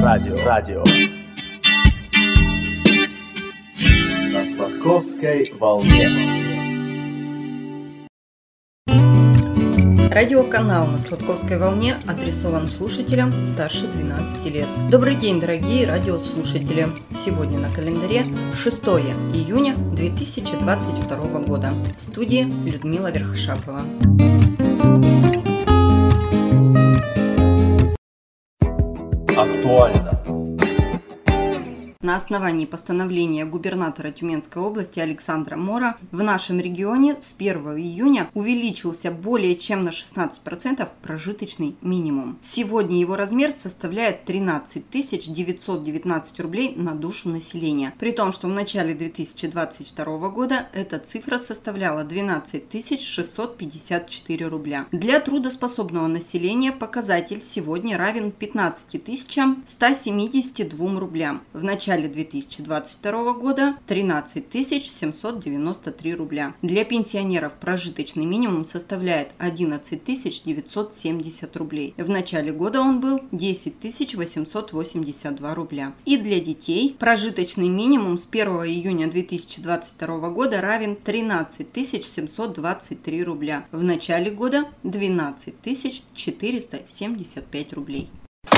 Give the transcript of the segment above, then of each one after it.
Радио. На Сладковской волне. Радиоканал на Сладковской волне адресован слушателям старше 12 лет. Добрый день, дорогие радиослушатели! Сегодня на календаре 6 июня 2022 года. В студии Людмила Верхошапова. Актуально. На основании постановления губернатора Тюменской области Александра Мора в нашем регионе с 1 июня увеличился более чем на 16% прожиточный минимум. Сегодня его размер составляет 13 919 рублей на душу населения, при том, что в начале 2022 года эта цифра составляла 12 654 рубля. Для трудоспособного населения показатель сегодня равен 15 172 рублям. В начале 2022 года 13 793 рубля. Для пенсионеров прожиточный минимум составляет 11 970 рублей. В начале года он был 10 882 рубля. И для детей прожиточный минимум с 1 июня 2022 года равен 13 723 рубля. В начале года 12 475 рублей.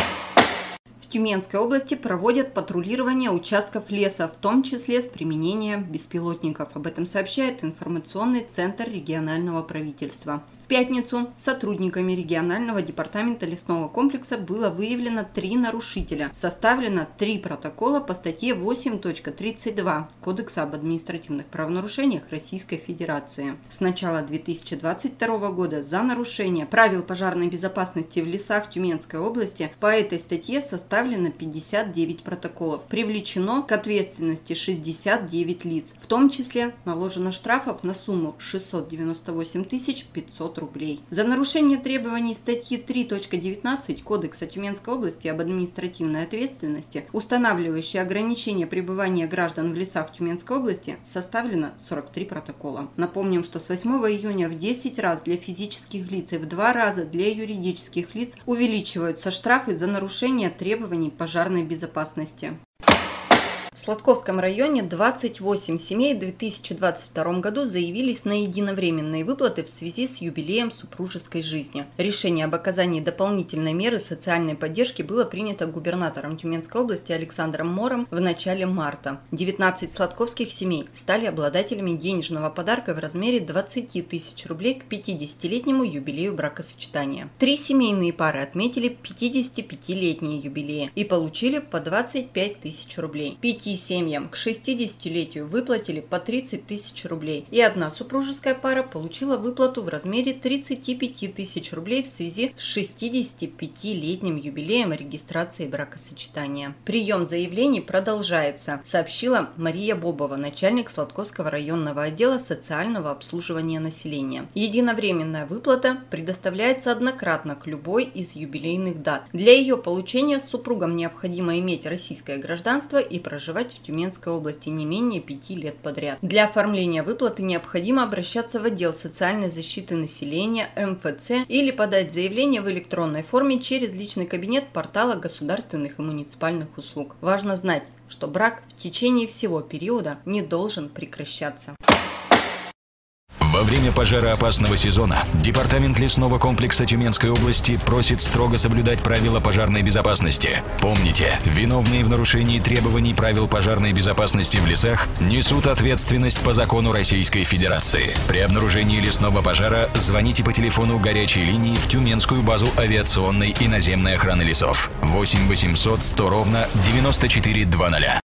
В Тюменской области проводят патрулирование участков леса, в том числе с применением беспилотников. Об этом сообщает информационный центр регионального правительства. В пятницу сотрудниками регионального департамента лесного комплекса было выявлено 3 нарушителя. Составлено 3 протокола по статье 8.32 Кодекса об административных правонарушениях Российской Федерации. С начала 2022 года за нарушение правил пожарной безопасности в лесах Тюменской области по этой статье составлено 59 протоколов. Привлечено к ответственности 69 лиц. В том числе наложено штрафов на сумму 698 500 рублей. За нарушение требований статьи 3.19 Кодекса Тюменской области об административной ответственности, устанавливающей ограничение пребывания граждан в лесах Тюменской области, составлено 43 протокола. Напомним, что с 8 июня в 10 раз для физических лиц и в 2 раза для юридических лиц увеличиваются штрафы за нарушение требований пожарной безопасности. В Сладковском районе 28 семей в 2022 году заявились на единовременные выплаты в связи с юбилеем супружеской жизни. Решение об оказании дополнительной меры социальной поддержки было принято губернатором Тюменской области Александром Мором в начале марта. 19 сладковских семей стали обладателями денежного подарка в размере 20 тысяч рублей к 50-летнему юбилею бракосочетания. 3 семейные пары отметили 55-летние юбилеи и получили по 25 тысяч рублей. 5 семьям к 60-летию выплатили по 30 тысяч рублей, и одна супружеская пара получила выплату в размере 35 тысяч рублей в связи с 65-летним юбилеем регистрации бракосочетания. Прием заявлений продолжается, сообщила Мария Бобова, начальник Сладковского районного отдела социального обслуживания населения. Единовременная выплата предоставляется однократно к любой из юбилейных дат. Для ее получения супругам необходимо иметь российское гражданство и проживать в Тюменской области не менее 5 лет подряд. Для оформления выплаты необходимо обращаться в отдел социальной защиты населения МФЦ или подать заявление в электронной форме через личный кабинет портала государственных и муниципальных услуг. Важно знать, что брак в течение всего периода не должен прекращаться. Во время пожароопасного сезона Департамент лесного комплекса Тюменской области просит строго соблюдать правила пожарной безопасности. Помните, виновные в нарушении требований правил пожарной безопасности в лесах несут ответственность по закону Российской Федерации. При обнаружении лесного пожара звоните по телефону горячей линии в Тюменскую базу авиационной и наземной охраны лесов 8 800 100 ровно 9400.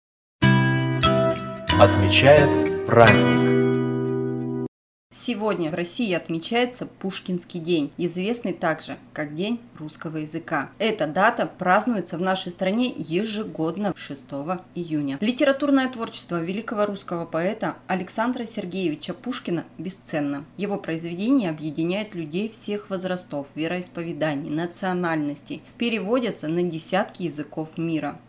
Отмечает праздник. Сегодня в России отмечается Пушкинский день, известный также как День русского языка. Эта дата празднуется в нашей стране ежегодно 6 июня. Литературное творчество великого русского поэта Александра Сергеевича Пушкина бесценно. Его произведения объединяют людей всех возрастов, вероисповеданий, национальностей, переводятся на десятки языков мира.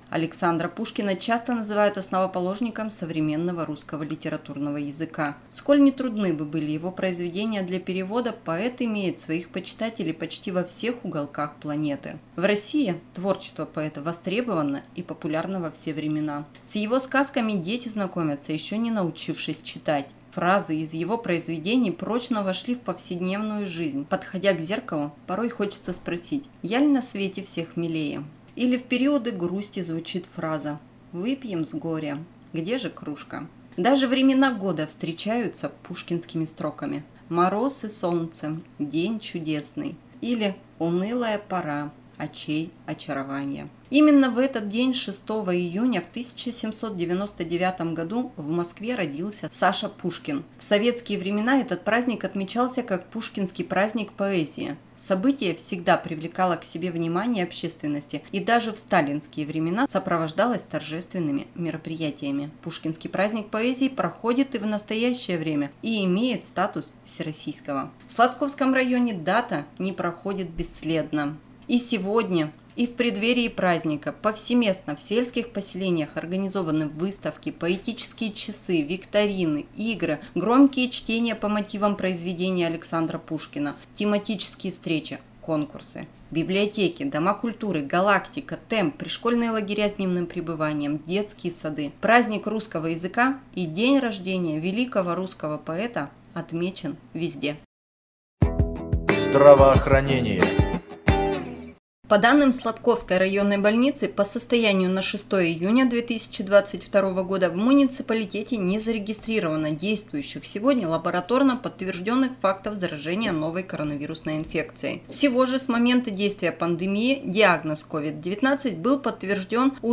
Александра Пушкина часто называют основоположником современного русского литературного языка. Сколь нетрудны бы были его произведения для перевода, поэт имеет своих почитателей почти во всех уголках планеты. В России творчество поэта востребовано и популярно во все времена. С его сказками дети знакомятся, еще не научившись читать. Фразы из его произведений прочно вошли в повседневную жизнь. Подходя к зеркалу, порой хочется спросить: «Я ли на свете всех милее?» Или в периоды грусти звучит фраза: «Выпьем с горя, где же кружка?». Даже времена года встречаются пушкинскими строками: «Мороз и солнце, день чудесный» или «Унылая пора, очей очарования». Именно в этот день, 6 июня в 1799 году, в Москве родился Саша Пушкин. В советские времена этот праздник отмечался как Пушкинский праздник поэзии. Событие всегда привлекало к себе внимание общественности и даже в сталинские времена сопровождалось торжественными мероприятиями. Пушкинский праздник поэзии проходит и в настоящее время и имеет статус всероссийского. В Сладковском районе дата не проходит бесследно. И сегодня, и в преддверии праздника повсеместно в сельских поселениях организованы выставки, поэтические часы, викторины, игры, громкие чтения по мотивам произведений Александра Пушкина, тематические встречи, конкурсы. Библиотеки, дома культуры, галактика, темп, пришкольные лагеря с дневным пребыванием, детские сады, праздник русского языка и день рождения великого русского поэта отмечен везде. Здравоохранение. По данным Сладковской районной больницы, по состоянию на 6 июня 2022 года в муниципалитете не зарегистрировано действующих сегодня лабораторно подтвержденных фактов заражения новой коронавирусной инфекцией. Всего же с момента действия пандемии диагноз COVID-19 был подтвержден у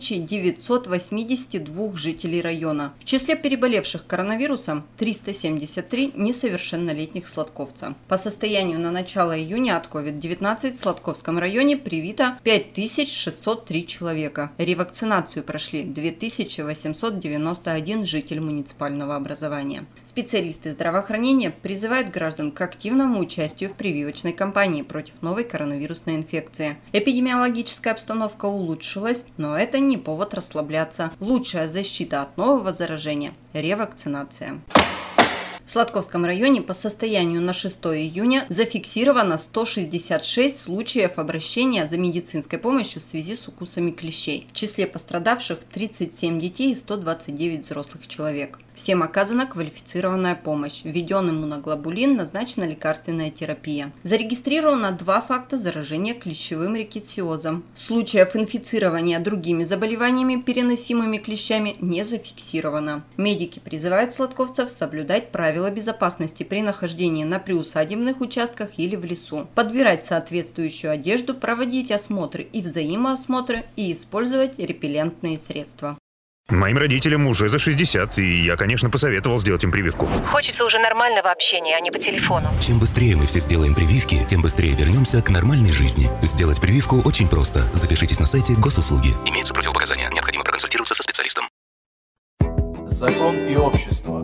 1982 жителей района. В числе переболевших коронавирусом 373 несовершеннолетних сладковца. По состоянию на начало июня от COVID-19 в Сладковском районе привито 5603 человека. Ревакцинацию прошли 2891 житель муниципального образования. Специалисты здравоохранения призывают граждан к активному участию в прививочной кампании против новой коронавирусной инфекции. Эпидемиологическая обстановка улучшилась, но это не повод расслабляться. Лучшая защита от нового заражения – ревакцинация. В Сладковском районе по состоянию на 6 июня зафиксировано 166 случаев обращения за медицинской помощью в связи с укусами клещей. В числе пострадавших 37 детей и 129 взрослых человек. Всем оказана квалифицированная помощь. Введен иммуноглобулин, назначена лекарственная терапия. Зарегистрировано 2 факта заражения клещевым рикетсиозом. Случаев инфицирования другими заболеваниями, переносимыми клещами, не зафиксировано. Медики призывают сладковцев соблюдать правила безопасности при нахождении на приусадебных участках или в лесу, подбирать соответствующую одежду, проводить осмотры и взаимоосмотры и использовать репеллентные средства. Моим родителям уже за 60, и я, конечно, посоветовал сделать им прививку. Хочется уже нормального общения, а не по телефону. Чем быстрее мы все сделаем прививки, тем быстрее вернемся к нормальной жизни. Сделать прививку очень просто. Запишитесь на сайте Госуслуги. Имеются противопоказания. Необходимо проконсультироваться со специалистом. Закон и общество.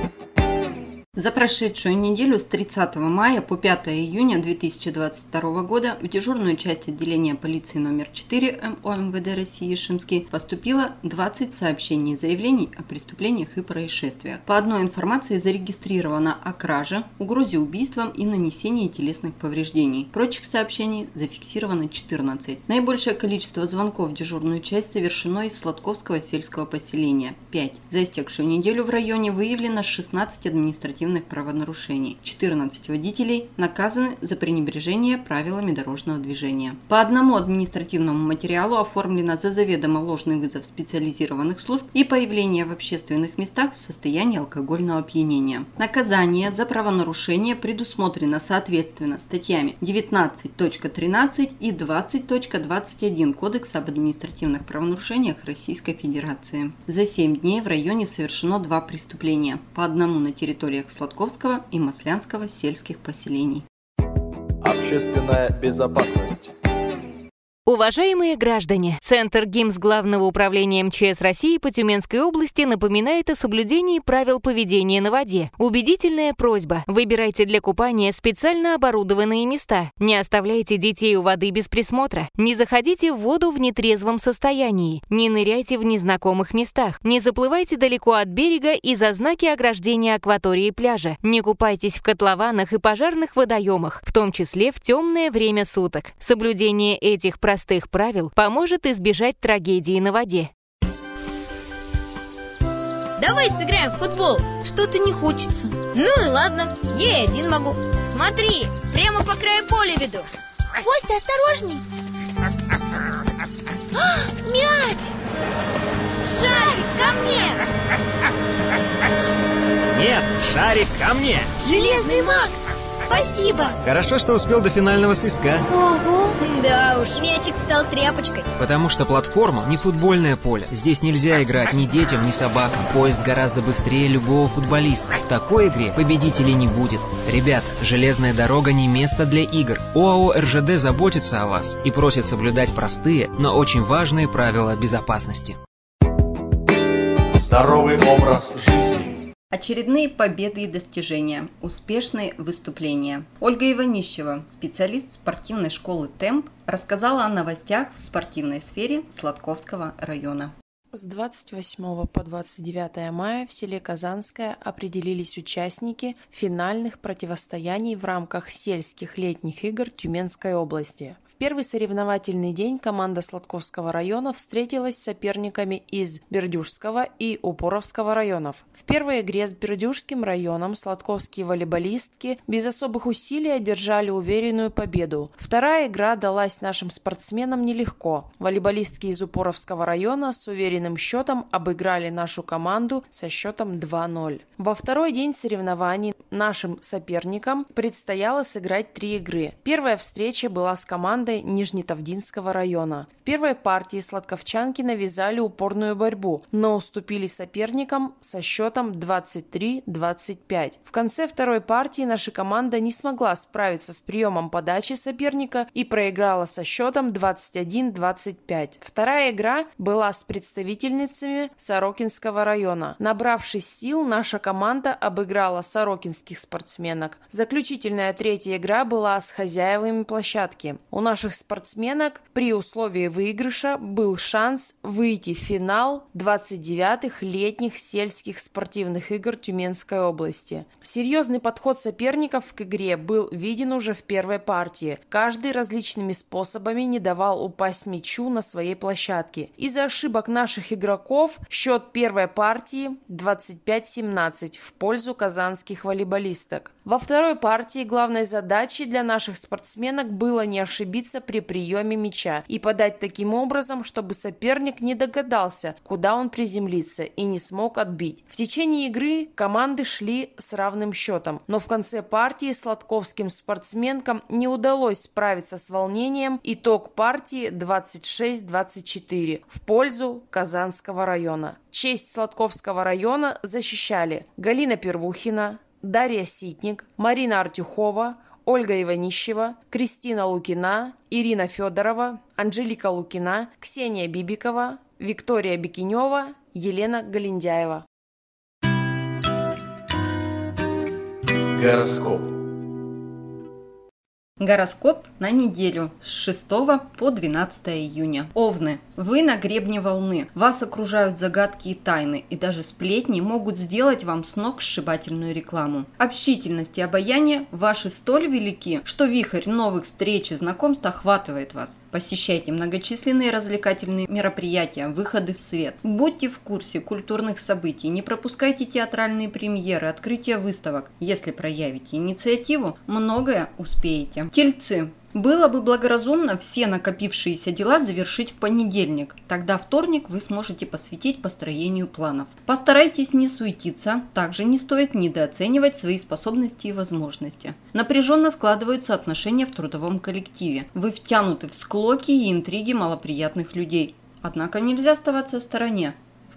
За прошедшую неделю с 30 мая по 5 июня 2022 года в дежурную часть отделения полиции номер 4 МО МВД России Шимский поступило 20 сообщений и заявлений о преступлениях и происшествиях. По одной информации зарегистрировано о краже, угрозе убийством и нанесении телесных повреждений. Прочих сообщений зафиксировано 14. Наибольшее количество звонков в дежурную часть совершено из Сладковского сельского поселения – 5. За истекшую неделю в районе выявлено 16 административных правонарушений. 14 водителей наказаны за пренебрежение правилами дорожного движения. По одному административному материалу оформлено за заведомо ложный вызов специализированных служб и появление в общественных местах в состоянии алкогольного опьянения. Наказание за правонарушение предусмотрено соответственно статьями 19.13 и 20.21 Кодекса об административных правонарушениях Российской Федерации. За 7 дней в районе совершено 2 преступления, по одному на территориях Сладковского и Маслянского сельских поселений. Общественная безопасность. Уважаемые граждане, Центр ГИМС Главного управления МЧС России по Тюменской области напоминает о соблюдении правил поведения на воде. Убедительная просьба: выбирайте для купания специально оборудованные места. Не оставляйте детей у воды без присмотра. Не заходите в воду в нетрезвом состоянии. Не ныряйте в незнакомых местах. Не заплывайте далеко от берега из-за знаки ограждения акватории пляжа. Не купайтесь в котлованах и пожарных водоемах, в том числе в темное время суток. Соблюдение этих простых правил поможет избежать трагедии на воде. Давай сыграем в футбол. Что-то не хочется. Ну и ладно, я и один могу. Смотри, прямо по краю поля веду. Костя, осторожней. Мяч! Шарик, ко мне! Нет, шарик ко мне! Железный Макс! Спасибо! Хорошо, что успел до финального свистка. Ого! Да уж, мячик стал тряпочкой. Потому что платформа не футбольное поле. Здесь нельзя играть ни детям, ни собакам. Поезд гораздо быстрее любого футболиста. В такой игре победителей не будет. Ребята, железная дорога не место для игр. ОАО РЖД заботится о вас и просит соблюдать простые, но очень важные правила безопасности. Здоровый образ жизни. Очередные победы и достижения, успешные выступления. Ольга Иванищева, специалист спортивной школы «Темп», рассказала о новостях в спортивной сфере Сладковского района. С 28 по 29 мая в селе Казанское определились участники финальных противостояний в рамках сельских летних игр Тюменской области. В первый соревновательный день команда Сладковского района встретилась с соперниками из Бердюжского и Упоровского районов. В первой игре с Бердюжским районом сладковские волейболистки без особых усилий одержали уверенную победу. Вторая игра далась нашим спортсменам нелегко. Волейболистки из Упоровского района с уверенным счетом обыграли нашу команду со счетом 2-0. Во второй день соревнований нашим соперникам предстояло сыграть 3 игры. Первая встреча была с командой Нижнетавдинского района. В первой партии сладковчанки навязали упорную борьбу, но уступили соперникам со счетом 23-25. В конце второй партии наша команда не смогла справиться с приемом подачи соперника и проиграла со счетом 21-25. Вторая игра была с представительницами Сорокинского района. Набравшись сил, наша команда обыграла сорокинских спортсменок. Заключительная третья игра была с хозяевами площадки. У наших спортсменок при условии выигрыша был шанс выйти в финал 29-х летних сельских спортивных игр Тюменской области. Серьезный подход соперников к игре был виден уже в первой партии. Каждый различными способами не давал упасть мячу на своей площадке. Из-за ошибок наших игроков счет первой партии 25-17 в пользу казанских волейболисток. Во второй партии главной задачей для наших спортсменок было не ошибиться при приеме мяча и подать таким образом, чтобы соперник не догадался, куда он приземлится, и не смог отбить. В течение игры команды шли с равным счетом, но в конце партии сладковским спортсменкам не удалось справиться с волнением. Итог партии 26-24 в пользу Казанского района. Честь Сладковского района защищали Галина Первухина, Дарья Ситник, Марина Артюхова, Ольга Иванищева, Кристина Лукина, Ирина Федорова, Анжелика Лукина, Ксения Бибикова, Виктория Бекинева, Елена Галиндяева. Гороскоп. Гороскоп на неделю с 6 по 12 июня. Овны. Вы на гребне волны. Вас окружают загадки и тайны, и даже сплетни могут сделать вам сногсшибательную рекламу. Общительность и обаяние ваши столь велики, что вихрь новых встреч и знакомств охватывает вас. Посещайте многочисленные развлекательные мероприятия, выходы в свет. Будьте в курсе культурных событий, не пропускайте театральные премьеры, открытия выставок. Если проявите инициативу, многое успеете. Тельцы. Было бы благоразумно все накопившиеся дела завершить в понедельник. Тогда вторник вы сможете посвятить построению планов. Постарайтесь не суетиться, также не стоит недооценивать свои способности и возможности. Напряженно складываются отношения в трудовом коллективе. Вы втянуты в склоки и интриги малоприятных людей. Однако нельзя оставаться в стороне. В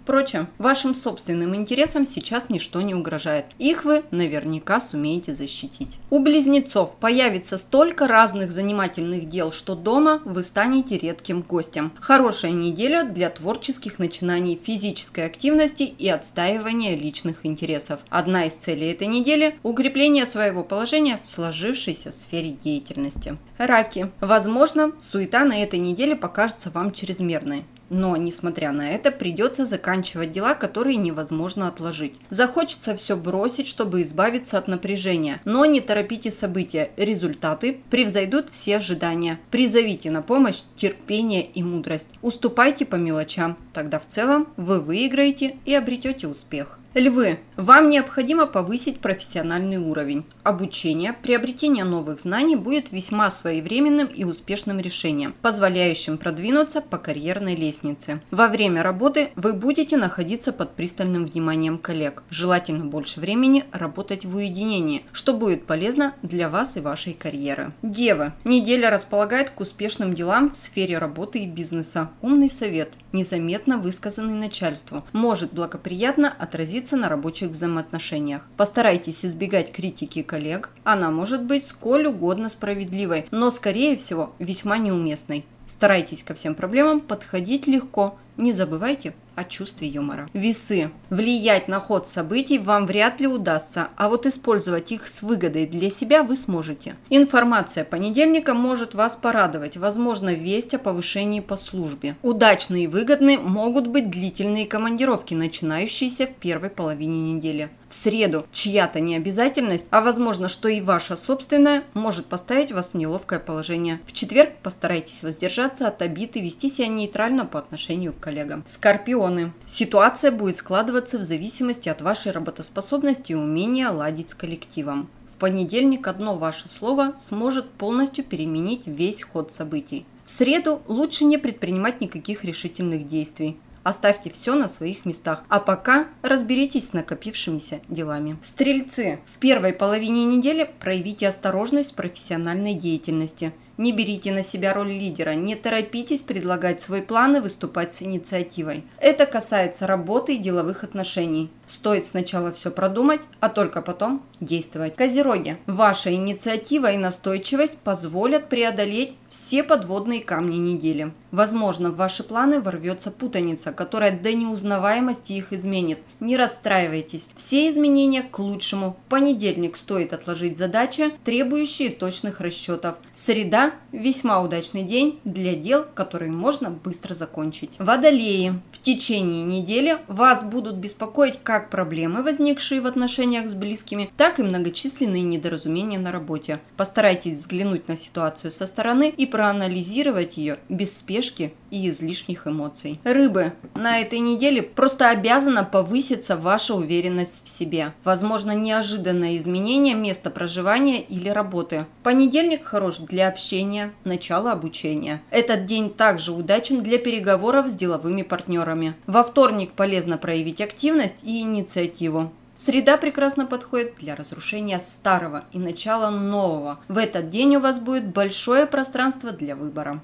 Впрочем, вашим собственным интересам сейчас ничто не угрожает. Их вы наверняка сумеете защитить. У близнецов появится столько разных занимательных дел, что дома вы станете редким гостем. Хорошая неделя для творческих начинаний, физической активности и отстаивания личных интересов. Одна из целей этой недели – укрепление своего положения в сложившейся сфере деятельности. Раки. Возможно, суета на этой неделе покажется вам чрезмерной. Но, несмотря на это, придется заканчивать дела, которые невозможно отложить. Захочется все бросить, чтобы избавиться от напряжения. Но не торопите события. Результаты превзойдут все ожидания. Призовите на помощь терпение и мудрость. Уступайте по мелочам. Тогда в целом вы выиграете и обретете успех. Львы, вам необходимо повысить профессиональный уровень. Обучение, приобретение новых знаний будет весьма своевременным и успешным решением, позволяющим продвинуться по карьерной лестнице. Во время работы вы будете находиться под пристальным вниманием коллег. Желательно больше времени работать в уединении, что будет полезно для вас и вашей карьеры. Девы, неделя располагает к успешным делам в сфере работы и бизнеса. Умный совет, незаметно высказанный начальству, может благоприятно отразиться на рабочих взаимоотношениях. Постарайтесь избегать критики коллег. Она может быть сколь угодно справедливой, но, скорее всего, весьма неуместной. Старайтесь ко всем проблемам подходить легко. Не забывайте о чувстве юмора. Весы. Влиять на ход событий вам вряд ли удастся, а вот использовать их с выгодой для себя вы сможете. Информация понедельника может вас порадовать, возможно, весть о повышении по службе. Удачные и выгодные могут быть длительные командировки, начинающиеся в первой половине недели. В среду чья-то необязательность, а возможно, что и ваша собственная, может поставить вас в неловкое положение. В четверг постарайтесь воздержаться от обид и вести себя нейтрально по отношению к коллегам. Скорпионы. Ситуация будет складываться в зависимости от вашей работоспособности и умения ладить с коллективом. В понедельник одно ваше слово сможет полностью переменить весь ход событий. В среду лучше не предпринимать никаких решительных действий. Оставьте все на своих местах, а пока разберитесь с накопившимися делами. Стрельцы. В первой половине недели проявите осторожность в профессиональной деятельности. Не берите на себя роль лидера, не торопитесь предлагать свой план и выступать с инициативой. Это касается работы и деловых отношений. Стоит сначала все продумать, а только потом действовать. Козероги. Ваша инициатива и настойчивость позволят преодолеть все подводные камни недели. Возможно, в ваши планы ворвется путаница, которая до неузнаваемости их изменит. Не расстраивайтесь. Все изменения к лучшему. В понедельник стоит отложить задачи, требующие точных расчетов. Среда – весьма удачный день для дел, которые можно быстро закончить. Водолеи. В течение недели вас будут беспокоить как проблемы, возникшие в отношениях с близкими, так и многочисленные недоразумения на работе. Постарайтесь взглянуть на ситуацию со стороны и проанализировать ее без спешки и излишних эмоций. Рыбы. На этой неделе просто обязана повыситься ваша уверенность в себе. Возможно, неожиданное изменение места проживания или работы. Понедельник хорош для общения, начала обучения. Этот день также удачен для переговоров с деловыми партнерами. Во вторник полезно проявить активность и инициативу. Среда прекрасно подходит для разрушения старого и начала нового. В этот день у вас будет большое пространство для выбора.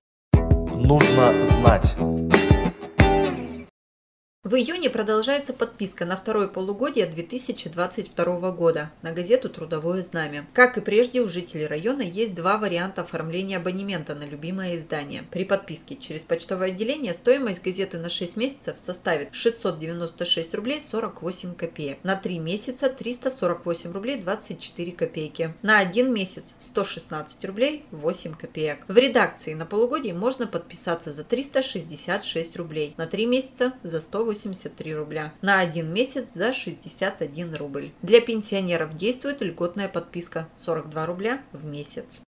Нужно знать. В июне продолжается подписка на второе полугодие 2022 года на газету «Трудовое знамя». Как и прежде, у жителей района есть два варианта оформления абонемента на любимое издание. При подписке через почтовое отделение стоимость газеты на 6 месяцев составит 696 рублей 48 копеек, на 3 месяца 348 рублей 24 копейки, на 1 месяц 116 рублей 8 копеек. В редакции на полугодие можно подписаться за 366 рублей, на 3 месяца за 183 рубля, на 1 месяц за 61 рубль. Для пенсионеров действует льготная подписка 42 рубля в месяц.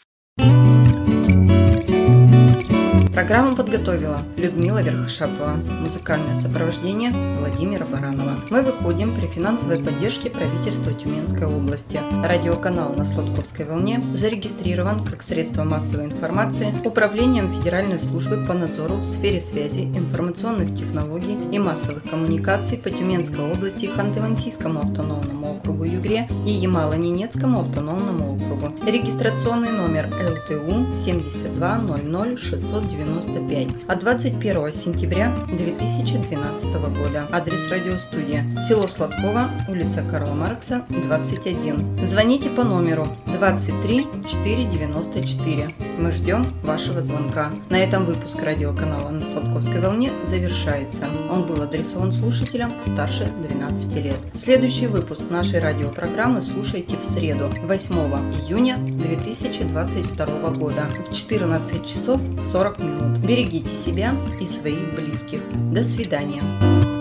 Программу подготовила Людмила Верхошапова. Музыкальное сопровождение Владимира Баранова. Мы выходим при финансовой поддержке правительства Тюменской области. Радиоканал на Сладковской волне зарегистрирован как средство массовой информации Управлением Федеральной службы по надзору в сфере связи, информационных технологий и массовых коммуникаций по Тюменской области, Ханты-Мансийскому автономному округу Югре и Ямало-Ненецкому автономному округу. Регистрационный номер ЛТУ 72 00 690 95 от 21 сентября 2012 года. Адрес радиостудия: село Сладково, улица Карла Маркса, 21. Звоните по номеру 23 494. Мы ждем вашего звонка. На этом выпуск радиоканала «На Сладковской волне» завершается. Он был адресован слушателям старше 12 лет. Следующий выпуск нашей радиопрограммы слушайте в среду, 8 июня 2022 года в 14 часов 40 минут. Берегите себя и своих близких. До свидания.